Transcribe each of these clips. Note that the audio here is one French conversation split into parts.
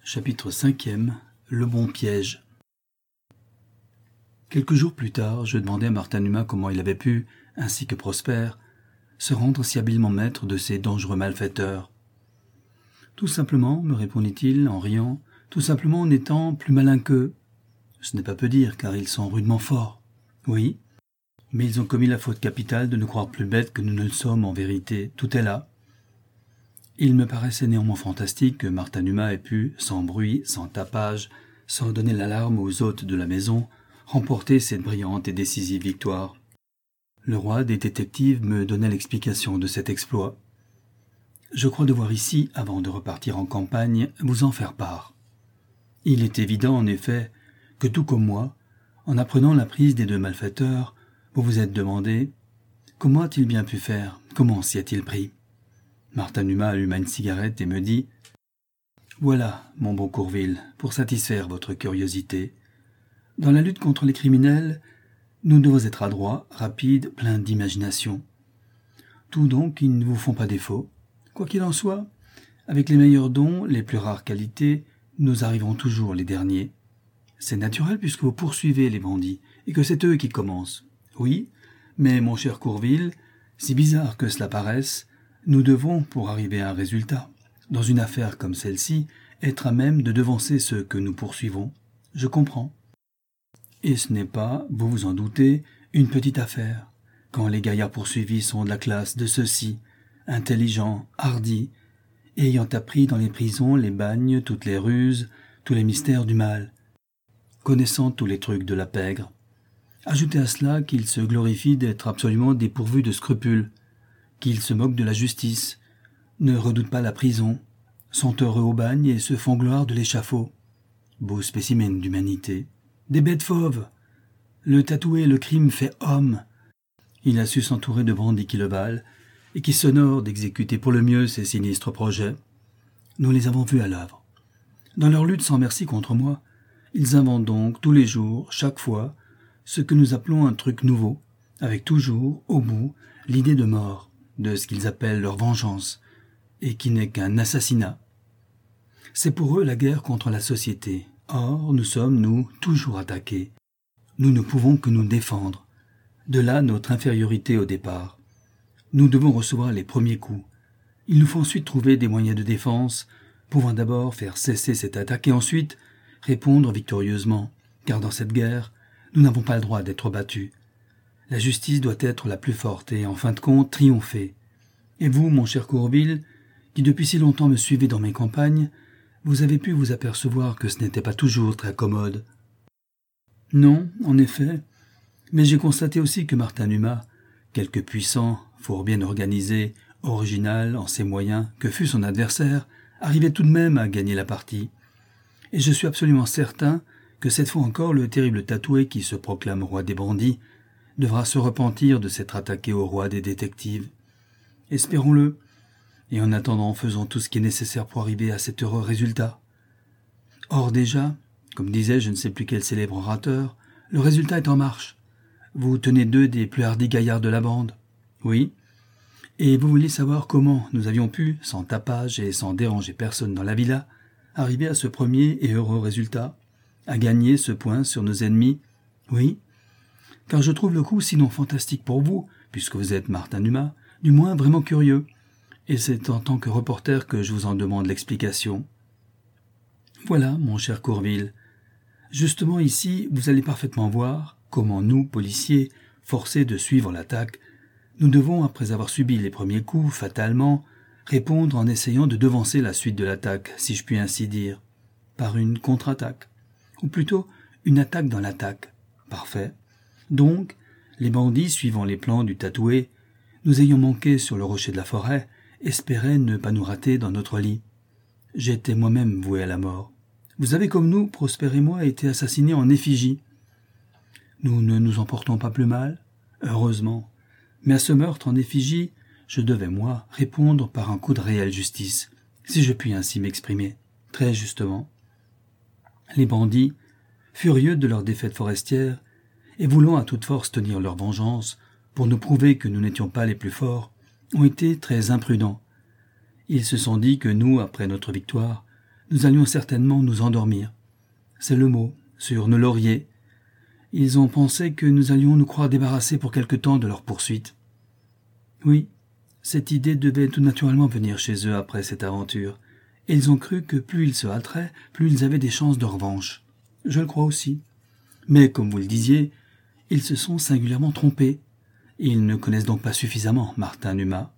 Chapitre 5e. Le bon piège. Quelques jours plus tard, je demandai à Martin Numa comment il avait pu, ainsi que Prosper, se rendre si habilement maître de ces dangereux malfaiteurs. « Tout simplement, me répondit-il en riant, tout simplement en étant plus malin qu'eux. Ce n'est pas peu dire, car ils sont rudement forts. Oui, mais ils ont commis la faute capitale de nous croire plus bêtes que nous ne le sommes en vérité. Tout est là. » Il me paraissait néanmoins fantastique que Martin Numa ait pu, sans bruit, sans tapage, sans donner l'alarme aux hôtes de la maison, remporter cette brillante et décisive victoire. Le roi des détectives me donna l'explication de cet exploit. Je crois devoir ici, avant de repartir en campagne, vous en faire part. Il est évident, en effet, que tout comme moi, en apprenant la prise des deux malfaiteurs, vous vous êtes demandé « Comment a-t-il bien pu faire ? Comment s'y a-t-il pris ?» Martin Numa alluma une cigarette et me dit « Voilà, mon bon Courville, pour satisfaire votre curiosité. Dans la lutte contre les criminels, nous devons être adroits, rapides, pleins d'imagination. Tout donc qui ne vous font pas défaut. Quoi qu'il en soit, avec les meilleurs dons, les plus rares qualités, nous arrivons toujours les derniers. C'est naturel puisque vous poursuivez les bandits et que c'est eux qui commencent. Oui, mais mon cher Courville, si bizarre que cela paraisse, nous devons, pour arriver à un résultat, dans une affaire comme celle-ci, être à même de devancer ceux que nous poursuivons. Je comprends. Et ce n'est pas, vous vous en doutez, une petite affaire. Quand les gaillards poursuivis sont de la classe de ceux-ci, intelligents, hardis, ayant appris dans les prisons les bagnes, toutes les ruses, tous les mystères du mal, connaissant tous les trucs de la pègre. Ajoutez à cela qu'ils se glorifient d'être absolument dépourvus de scrupules, qu'ils se moquent de la justice, ne redoutent pas la prison, sont heureux au bagne et se font gloire de l'échafaud. Beau spécimen d'humanité. Des bêtes fauves. Le tatoué, le crime fait homme. Il a su s'entourer de bandits qui le valent et qui s'honorent d'exécuter pour le mieux ses sinistres projets. Nous les avons vus à l'œuvre. Dans leur lutte sans merci contre moi, ils inventent donc tous les jours, chaque fois, ce que nous appelons un truc nouveau, avec toujours, au bout, l'idée de mort, de ce qu'ils appellent leur vengeance, et qui n'est qu'un assassinat. C'est pour eux la guerre contre la société. Or, nous sommes, nous, toujours attaqués. Nous ne pouvons que nous défendre. De là notre infériorité au départ. Nous devons recevoir les premiers coups. Il nous faut ensuite trouver des moyens de défense, pouvant d'abord faire cesser cette attaque et ensuite répondre victorieusement, car dans cette guerre, nous n'avons pas le droit d'être battus. La justice doit être la plus forte et, en fin de compte, triompher. Et vous, mon cher Courville, qui depuis si longtemps me suivez dans mes campagnes, vous avez pu vous apercevoir que ce n'était pas toujours très commode. Non, en effet, mais j'ai constaté aussi que Martin Numa, quelque puissant, fort bien organisé, original en ses moyens que fût son adversaire, arrivait tout de même à gagner la partie. Et je suis absolument certain que cette fois encore le terrible tatoué qui se proclame roi des bandits devra se repentir de s'être attaqué au roi des détectives. Espérons-le, et en attendant faisons tout ce qui est nécessaire pour arriver à cet heureux résultat. Or déjà, comme disait je ne sais plus quel célèbre orateur, le résultat est en marche. Vous tenez deux des plus hardis gaillards de la bande. Oui, et vous voulez savoir comment nous avions pu, sans tapage et sans déranger personne dans la villa, arriver à ce premier et heureux résultat, à gagner ce point sur nos ennemis. Oui, car je trouve le coup sinon fantastique pour vous, puisque vous êtes Martin Numa, du moins vraiment curieux, et c'est en tant que reporter que je vous en demande l'explication. Voilà, mon cher Courville, justement ici, vous allez parfaitement voir comment nous, policiers, forcés de suivre l'attaque, nous devons, après avoir subi les premiers coups, fatalement, répondre en essayant de devancer la suite de l'attaque, si je puis ainsi dire, par une contre-attaque, ou plutôt une attaque dans l'attaque. Parfait. Donc, les bandits, suivant les plans du tatoué, nous ayant manqué sur le rocher de la forêt, espéraient ne pas nous rater dans notre lit. J'étais moi-même voué à la mort. Vous avez comme nous, Prosper et moi, été assassinés en effigie. Nous ne nous en portons pas plus mal, heureusement. Mais à ce meurtre en effigie, je devais, moi, répondre par un coup de réelle justice, si je puis ainsi m'exprimer, très justement. Les bandits, furieux de leur défaite forestière, et voulant à toute force tenir leur vengeance, pour nous prouver que nous n'étions pas les plus forts, ont été très imprudents. Ils se sont dit que nous, après notre victoire, nous allions certainement nous endormir. C'est le mot, sur nos lauriers. Ils ont pensé que nous allions nous croire débarrassés pour quelque temps de leur poursuite. Oui, cette idée devait tout naturellement venir chez eux après cette aventure, et ils ont cru que plus ils se hâteraient, plus ils avaient des chances de revanche. Je le crois aussi. Mais, comme vous le disiez, ils se sont singulièrement trompés. Ils ne connaissent donc pas suffisamment Martin Numa.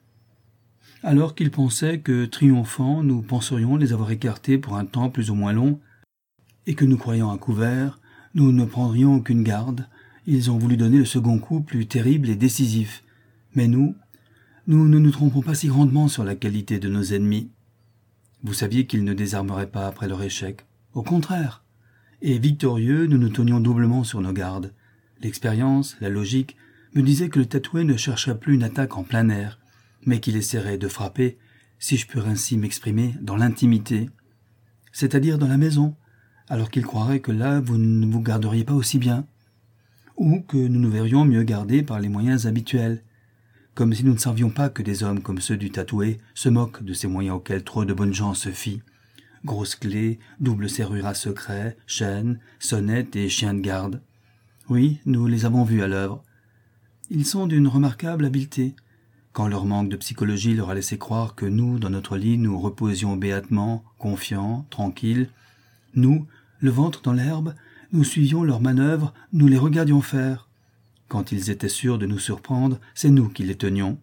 Alors qu'ils pensaient que, triomphants, nous penserions les avoir écartés pour un temps plus ou moins long, et que nous croyant à couvert, nous ne prendrions aucune garde, ils ont voulu donner le second coup plus terrible et décisif. Mais nous ne nous trompons pas si grandement sur la qualité de nos ennemis. Vous saviez qu'ils ne désarmeraient pas après leur échec. Au contraire. Et victorieux, nous nous tenions doublement sur nos gardes. L'expérience, la logique, me disaient que le tatoué ne chercherait plus une attaque en plein air, mais qu'il essaierait de frapper, si je puis ainsi m'exprimer, dans l'intimité, c'est-à-dire dans la maison, alors qu'il croirait que là vous ne vous garderiez pas aussi bien, ou que nous nous verrions mieux gardés par les moyens habituels, comme si nous ne savions pas que des hommes comme ceux du tatoué se moquent de ces moyens auxquels trop de bonnes gens se fient. Grosses clés, double serrure à secret, chaînes, sonnettes et chiens de garde. Oui, nous les avons vus à l'œuvre. Ils sont d'une remarquable habileté. Quand leur manque de psychologie leur a laissé croire que nous, dans notre lit, nous reposions béatement, confiants, tranquilles, nous, le ventre dans l'herbe, nous suivions leurs manœuvres, nous les regardions faire. Quand ils étaient sûrs de nous surprendre, c'est nous qui les tenions.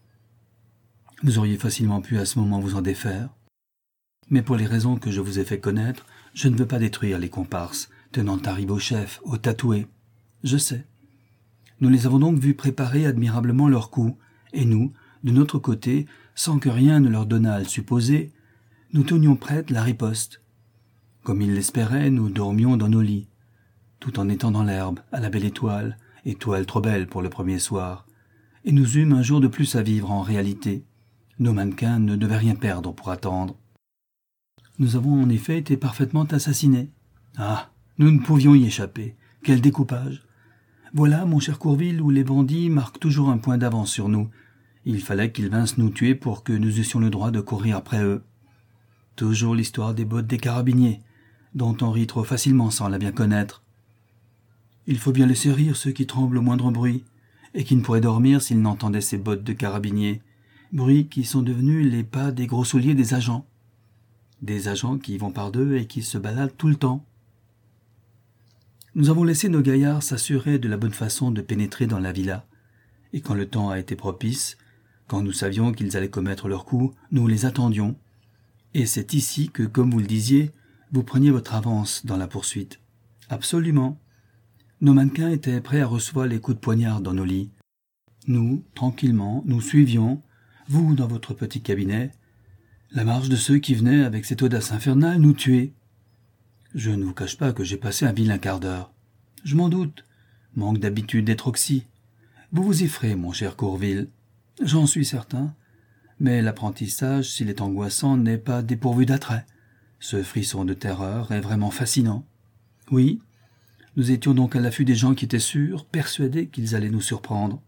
Vous auriez facilement pu à ce moment vous en défaire. Mais pour les raisons que je vous ai fait connaître, je ne veux pas détruire les comparses, tenant un ribot-chef, au tatoué. Je sais. Nous les avons donc vus préparer admirablement leur coup, et nous, de notre côté, sans que rien ne leur donnât à le supposer, nous tenions prête la riposte. Comme ils l'espéraient, nous dormions dans nos lits, tout en étant dans l'herbe, à la belle étoile trop belle pour le premier soir, et nous eûmes un jour de plus à vivre en réalité. Nos mannequins ne devaient rien perdre pour attendre. Nous avons en effet été parfaitement assassinés. Ah, nous ne pouvions y échapper. Quel découpage! Voilà, mon cher Courville, où les bandits marquent toujours un point d'avance sur nous. Il fallait qu'ils vinssent nous tuer pour que nous eussions le droit de courir après eux. Toujours l'histoire des bottes des carabiniers, dont on rit trop facilement sans la bien connaître. Il faut bien laisser rire ceux qui tremblent au moindre bruit, et qui ne pourraient dormir s'ils n'entendaient ces bottes de carabiniers, bruits qui sont devenus les pas des gros souliers des agents. Des agents qui y vont par deux et qui se baladent tout le temps. Nous avons laissé nos gaillards s'assurer de la bonne façon de pénétrer dans la villa, et quand le temps a été propice, quand nous savions qu'ils allaient commettre leur coup, nous les attendions, et c'est ici que, comme vous le disiez, vous preniez votre avance dans la poursuite. Absolument. Nos mannequins étaient prêts à recevoir les coups de poignard dans nos lits. Nous, tranquillement, nous suivions, vous dans votre petit cabinet, la marche de ceux qui venaient, avec cette audace infernale, nous tuer. Je ne vous cache pas que j'ai passé un vilain quart d'heure. Je m'en doute. Manque d'habitude d'être oxy. Vous vous effrayez, mon cher Courville. J'en suis certain. Mais l'apprentissage, s'il est angoissant, n'est pas dépourvu d'attrait. Ce frisson de terreur est vraiment fascinant. Oui, nous étions donc à l'affût des gens qui étaient sûrs, persuadés qu'ils allaient nous surprendre.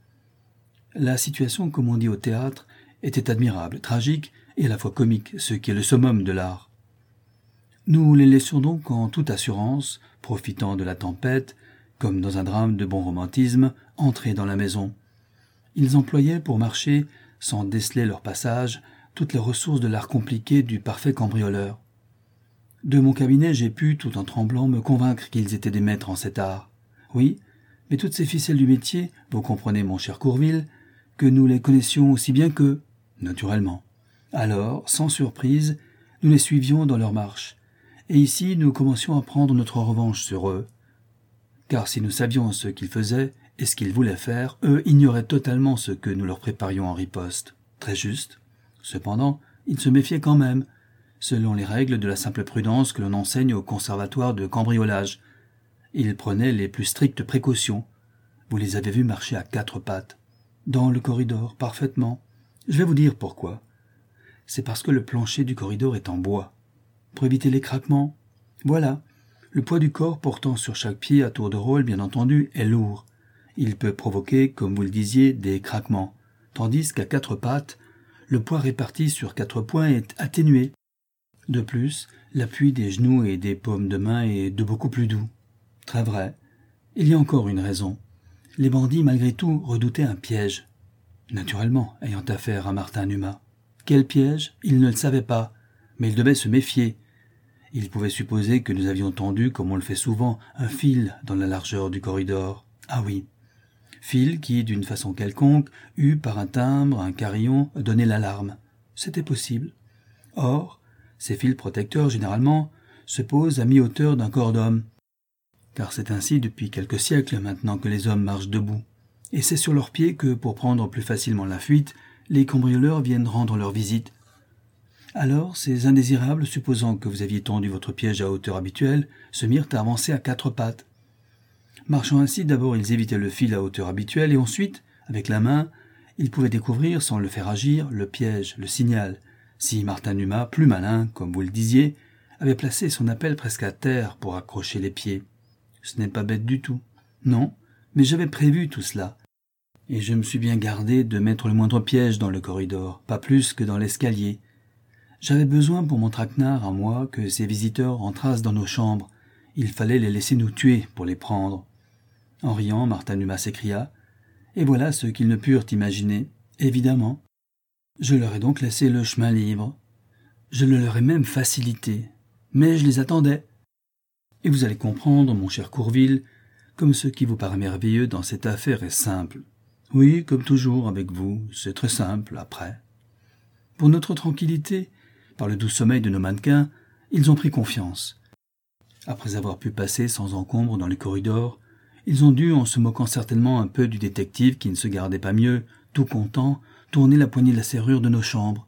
La situation, comme on dit au théâtre, était admirable, tragique et à la fois comique, ce qui est le summum de l'art. Nous les laissions donc en toute assurance, profitant de la tempête, comme dans un drame de bon romantisme, entrer dans la maison. Ils employaient pour marcher, sans déceler leur passage, toutes les ressources de l'art compliqué du parfait cambrioleur. De mon cabinet, j'ai pu, tout en tremblant, me convaincre qu'ils étaient des maîtres en cet art. Oui, mais toutes ces ficelles du métier, vous comprenez, mon cher Courville, que nous les connaissions aussi bien qu'eux, naturellement. Alors, sans surprise, nous les suivions dans leur marche, et ici nous commencions à prendre notre revanche sur eux. Car si nous savions ce qu'ils faisaient et ce qu'ils voulaient faire, eux ignoraient totalement ce que nous leur préparions en riposte. Très juste. Cependant, ils se méfiaient quand même, selon les règles de la simple prudence que l'on enseigne au conservatoire de cambriolage. Ils prenaient les plus strictes précautions. Vous les avez vus marcher à quatre pattes. Dans le corridor, parfaitement. Je vais vous dire pourquoi. C'est parce que le plancher du corridor est en bois. Pour éviter les craquements. Voilà. Le poids du corps portant sur chaque pied à tour de rôle, bien entendu, est lourd. Il peut provoquer, comme vous le disiez, des craquements. Tandis qu'à quatre pattes, le poids réparti sur quatre points est atténué. De plus, l'appui des genoux et des paumes de main est de beaucoup plus doux. Très vrai. Il y a encore une raison. Les bandits, malgré tout, redoutaient un piège. Naturellement, ayant affaire à Martin Numa. Quel piège? Ils ne le savaient pas, mais ils devaient se méfier. Ils pouvaient supposer que nous avions tendu, comme on le fait souvent, un fil dans la largeur du corridor. Ah oui, fil qui, d'une façon quelconque, eût, par un timbre, un carillon, donné l'alarme. C'était possible. Or, ces fils protecteurs, généralement, se posent à mi-hauteur d'un corps d'homme. Car c'est ainsi depuis quelques siècles maintenant que les hommes marchent debout. Et c'est sur leurs pieds que, pour prendre plus facilement la fuite, les cambrioleurs viennent rendre leur visite. Alors, ces indésirables, supposant que vous aviez tendu votre piège à hauteur habituelle, se mirent à avancer à quatre pattes. Marchant ainsi, d'abord ils évitaient le fil à hauteur habituelle et ensuite, avec la main, ils pouvaient découvrir, sans le faire agir, le piège, le signal. Si Martin Numa, plus malin, comme vous le disiez, avait placé son appel presque à terre pour accrocher les pieds. Ce n'est pas bête du tout. Non, mais j'avais prévu tout cela. Et je me suis bien gardé de mettre le moindre piège dans le corridor, pas plus que dans l'escalier. J'avais besoin pour mon traquenard à moi que ces visiteurs entrassent dans nos chambres. Il fallait les laisser nous tuer pour les prendre. En riant, Martin Numa s'écria « Et voilà ce qu'ils ne purent imaginer, évidemment. Je leur ai donc laissé le chemin libre. Je le leur ai même facilité. Mais je les attendais. Et vous allez comprendre, mon cher Courville, comme ce qui vous paraît merveilleux dans cette affaire est simple. Oui, comme toujours avec vous, c'est très simple après. Pour notre tranquillité, par le doux sommeil de nos mannequins, ils ont pris confiance. Après avoir pu passer sans encombre dans les corridors, ils ont dû, en se moquant certainement un peu du détective qui ne se gardait pas mieux, tout content, tourner la poignée de la serrure de nos chambres.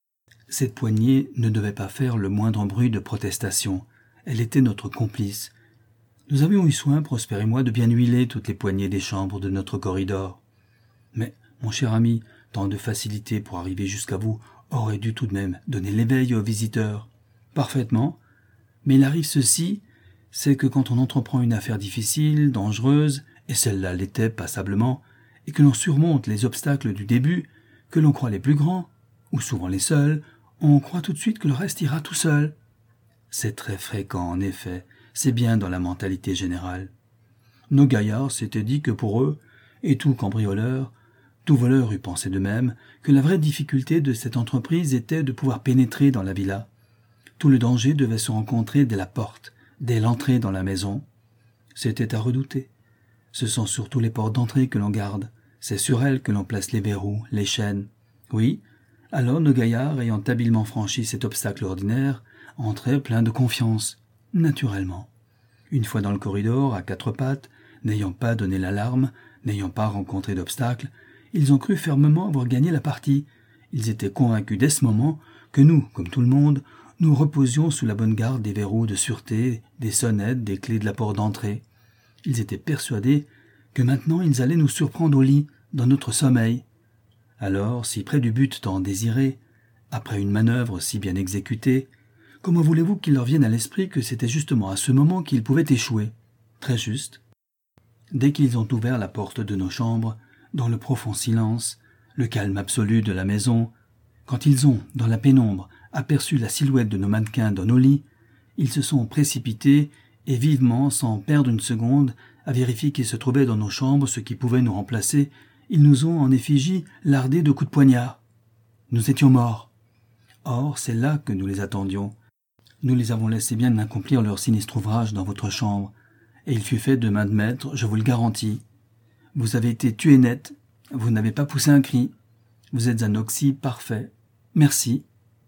Cette poignée ne devait pas faire le moindre bruit de protestation. Elle était notre complice. Nous avions eu soin, Prosper et moi, de bien huiler toutes les poignées des chambres de notre corridor. Mais, mon cher ami, tant de facilité pour arriver jusqu'à vous aurait dû tout de même donner l'éveil aux visiteurs. Parfaitement. Mais il arrive ceci, c'est que quand on entreprend une affaire difficile, dangereuse, et celle-là l'était passablement, et que l'on surmonte les obstacles du début, que l'on croit les plus grands, ou souvent les seuls, on croit tout de suite que le reste ira tout seul. C'est très fréquent, en effet, c'est bien dans la mentalité générale. Nos gaillards s'étaient dit que pour eux, et tout cambrioleur, tout voleur eût pensé de même, que la vraie difficulté de cette entreprise était de pouvoir pénétrer dans la villa. Tout le danger devait se rencontrer dès la porte, dès l'entrée dans la maison. C'était à redouter. Ce sont surtout les portes d'entrée que l'on garde. C'est sur elles que l'on place les verrous, les chaînes. Oui, alors nos gaillards, ayant habilement franchi cet obstacle ordinaire, entraient pleins de confiance, naturellement. Une fois dans le corridor, à quatre pattes, n'ayant pas donné l'alarme, n'ayant pas rencontré d'obstacle, ils ont cru fermement avoir gagné la partie. Ils étaient convaincus dès ce moment que nous, comme tout le monde, nous reposions sous la bonne garde des verrous de sûreté, des sonnettes, des clés de la porte d'entrée. Ils étaient persuadés que maintenant ils allaient nous surprendre au lit, dans notre sommeil. Alors, si près du but tant désiré, après une manœuvre si bien exécutée, comment voulez-vous qu'il leur vienne à l'esprit que c'était justement à ce moment qu'ils pouvaient échouer? Très juste. Dès qu'ils ont ouvert la porte de nos chambres, dans le profond silence, le calme absolu de la maison, quand ils ont, dans la pénombre, aperçu la silhouette de nos mannequins dans nos lits, ils se sont précipités et vivement, sans perdre une seconde, à vérifier qu'il se trouvait dans nos chambres ce qui pouvait nous remplacer, ils nous ont en effigie lardés de coups de poignard. Nous étions morts. Or, c'est là que nous les attendions. Nous les avons laissés bien accomplir leur sinistre ouvrage dans votre chambre, et il fut fait de main de maître, je vous le garantis. Vous avez été tués net, vous n'avez pas poussé un cri. Vous êtes un oxy parfait. Merci.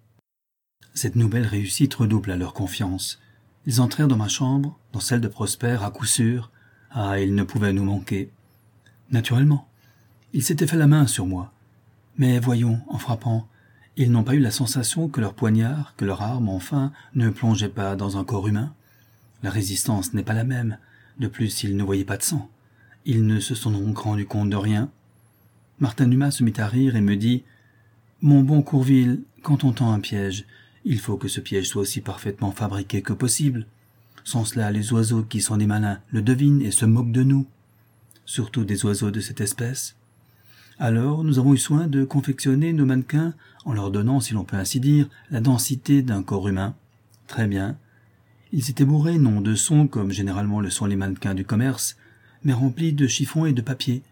Cette nouvelle réussite redoubla leur confiance. Ils entrèrent dans ma chambre, dans celle de Prosper, à coup sûr. Ah, ils ne pouvaient nous manquer. Naturellement. Ils s'étaient fait la main sur moi. Mais voyons, en frappant, ils n'ont pas eu la sensation que leur poignard, que leur arme, enfin, ne plongeait pas dans un corps humain. La résistance n'est pas la même. De plus, ils ne voyaient pas de sang. Ils ne se sont donc rendus compte de rien. Martin Numa se mit à rire et me dit « Mon bon Courville, quand on tend un piège, il faut que ce piège soit aussi parfaitement fabriqué que possible. Sans cela, les oiseaux qui sont des malins le devinent et se moquent de nous. Surtout des oiseaux de cette espèce. Alors nous avons eu soin de confectionner nos mannequins en leur donnant, si l'on peut ainsi dire, la densité d'un corps humain. Très bien. Ils étaient bourrés non de son comme généralement le sont les mannequins du commerce, mais remplis de chiffons et de papier.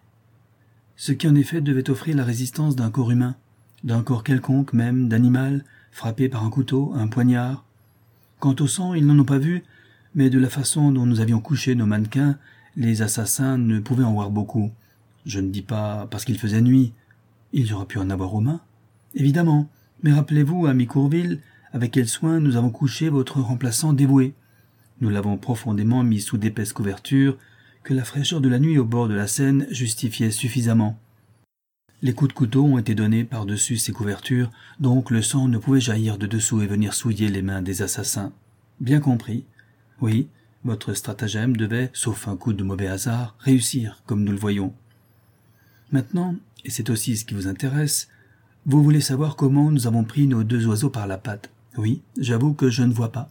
Ce qui en effet devait offrir la résistance d'un corps humain, d'un corps quelconque même, d'animal, frappé par un couteau, un poignard. Quant au sang, ils n'en ont pas vu, mais de la façon dont nous avions couché nos mannequins, les assassins ne pouvaient en voir beaucoup. Je ne dis pas parce qu'il faisait nuit. Il y aurait pu en avoir aux mains. Évidemment, mais rappelez-vous, ami Courville, avec quel soin nous avons couché votre remplaçant dévoué. Nous l'avons profondément mis sous d'épaisses couvertures, que la fraîcheur de la nuit au bord de la Seine justifiait suffisamment. Les coups de couteau ont été donnés par-dessus ces couvertures, donc le sang ne pouvait jaillir de dessous et venir souiller les mains des assassins. Bien compris. Oui, votre stratagème devait, sauf un coup de mauvais hasard, réussir, comme nous le voyons. Maintenant, et c'est aussi ce qui vous intéresse, vous voulez savoir comment nous avons pris nos 2 oiseaux par la patte. Oui, j'avoue que je ne vois pas.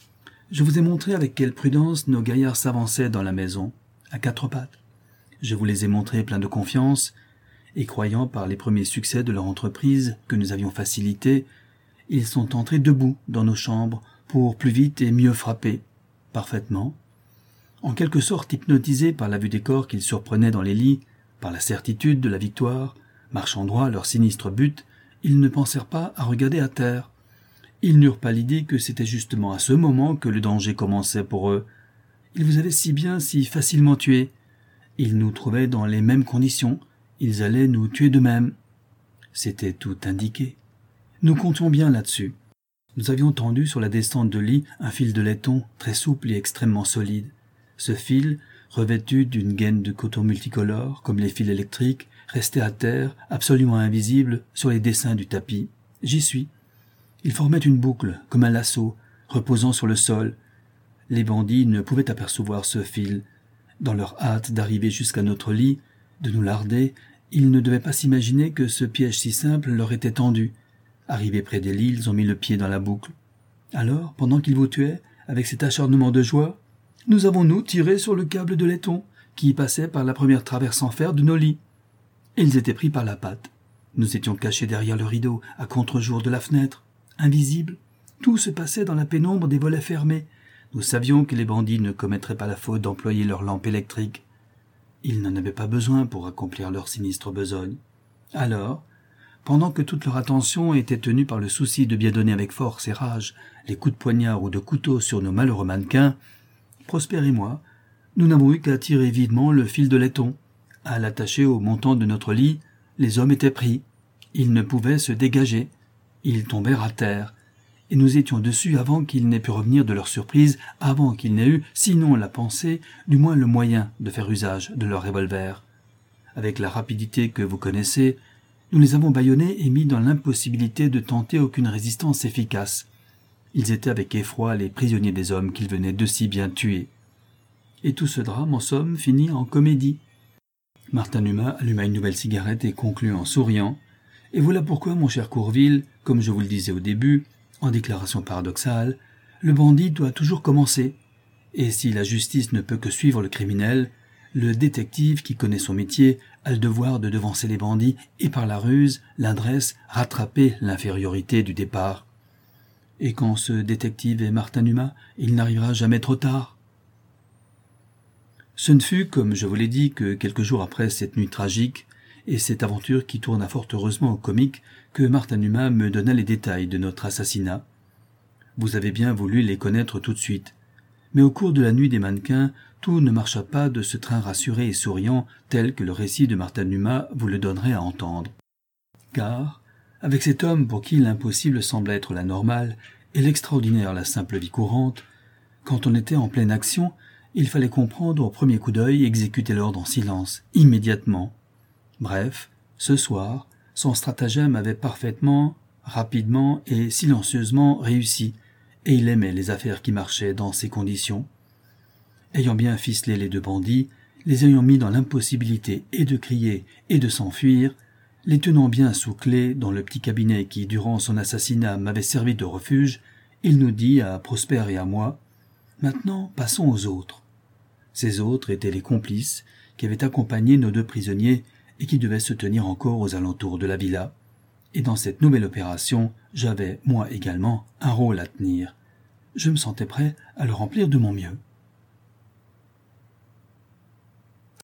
Je vous ai montré avec quelle prudence nos gaillards s'avançaient dans la maison, à 4 pattes. Je vous les ai montrés pleins de confiance, et croyant par les premiers succès de leur entreprise que nous avions facilité, ils sont entrés debout dans nos chambres pour plus vite et mieux frapper. Parfaitement. En quelque sorte hypnotisés par la vue des corps qu'ils surprenaient dans les lits, par la certitude de la victoire, marchant droit à leur sinistre but, ils ne pensèrent pas à regarder à terre. Ils n'eurent pas l'idée que c'était justement à ce moment que le danger commençait pour eux. Ils vous avaient si bien, si facilement tués. Ils nous trouvaient dans les mêmes conditions. Ils allaient nous tuer d'eux-mêmes. C'était tout indiqué. Nous comptions bien là-dessus. Nous avions tendu sur la descente de lit un fil de laiton très souple et extrêmement solide. Ce fil, revêtu d'une gaine de coton multicolore, comme les fils électriques, restait à terre, absolument invisible, sur les dessins du tapis. J'y suis. Il formait une boucle, comme un lasso, reposant sur le sol. Les bandits ne pouvaient apercevoir ce fil. Dans leur hâte d'arriver jusqu'à notre lit, de nous larder, ils ne devaient pas s'imaginer que ce piège si simple leur était tendu. Arrivés près des lits, ils ont mis le pied dans la boucle. Alors, pendant qu'ils vous tuaient, avec cet acharnement de joie, nous avons, nous, tiré sur le câble de laiton, qui passait par la première traverse en fer de nos lits. Ils étaient pris par la patte. Nous étions cachés derrière le rideau, à contre-jour de la fenêtre, invisibles. Tout se passait dans la pénombre des volets fermés. Nous savions que les bandits ne commettraient pas la faute d'employer leurs lampes électriques. Ils n'en avaient pas besoin pour accomplir leur sinistre besogne. Alors, pendant que toute leur attention était tenue par le souci de bien donner avec force et rage les coups de poignard ou de couteau sur nos malheureux mannequins, Prosper et moi, nous n'avons eu qu'à tirer vivement le fil de laiton. À l'attacher au montant de notre lit, les hommes étaient pris. Ils ne pouvaient se dégager. Ils tombèrent à terre. Et nous étions dessus avant qu'ils n'aient pu revenir de leur surprise, avant qu'ils n'aient eu, sinon la pensée, du moins le moyen de faire usage de leur revolver. Avec la rapidité que vous connaissez, nous les avons bâillonnés et mis dans l'impossibilité de tenter aucune résistance efficace. Ils étaient avec effroi les prisonniers des hommes qu'ils venaient de si bien tuer. Et tout ce drame, en somme, finit en comédie. Martin Numa alluma une nouvelle cigarette et conclut en souriant. Et voilà pourquoi, mon cher Courville, comme je vous le disais au début, en déclaration paradoxale, le bandit doit toujours commencer. Et si la justice ne peut que suivre le criminel, le détective qui connaît son métier a le devoir de devancer les bandits et par la ruse, l'adresse, rattraper l'infériorité du départ. Et quand ce détective est Martin Numa, il n'arrivera jamais trop tard. Ce ne fut, comme je vous l'ai dit, que quelques jours après cette nuit tragique et cette aventure qui tourna fort heureusement au comique, que Martin Numa me donna les détails de notre assassinat. Vous avez bien voulu les connaître tout de suite. Mais au cours de la nuit des mannequins, tout ne marcha pas de ce train rassuré et souriant tel que le récit de Martin Numa vous le donnerait à entendre. Car, avec cet homme pour qui l'impossible semblait être la normale et l'extraordinaire la simple vie courante, quand on était en pleine action, il fallait comprendre au premier coup d'œil et exécuter l'ordre en silence, immédiatement. Bref, ce soir, son stratagème avait parfaitement, rapidement et silencieusement réussi, et il aimait les affaires qui marchaient dans ces conditions. Ayant bien ficelé les 2 bandits, les ayant mis dans l'impossibilité et de crier et de s'enfuir, les tenant bien sous clé dans le petit cabinet qui, durant son assassinat, m'avait servi de refuge, il nous dit à Prosper et à moi « Maintenant, passons aux autres ». Ces autres étaient les complices qui avaient accompagné nos 2 prisonniers et qui devait se tenir encore aux alentours de la villa. Et dans cette nouvelle opération, j'avais, moi également, un rôle à tenir. Je me sentais prêt à le remplir de mon mieux.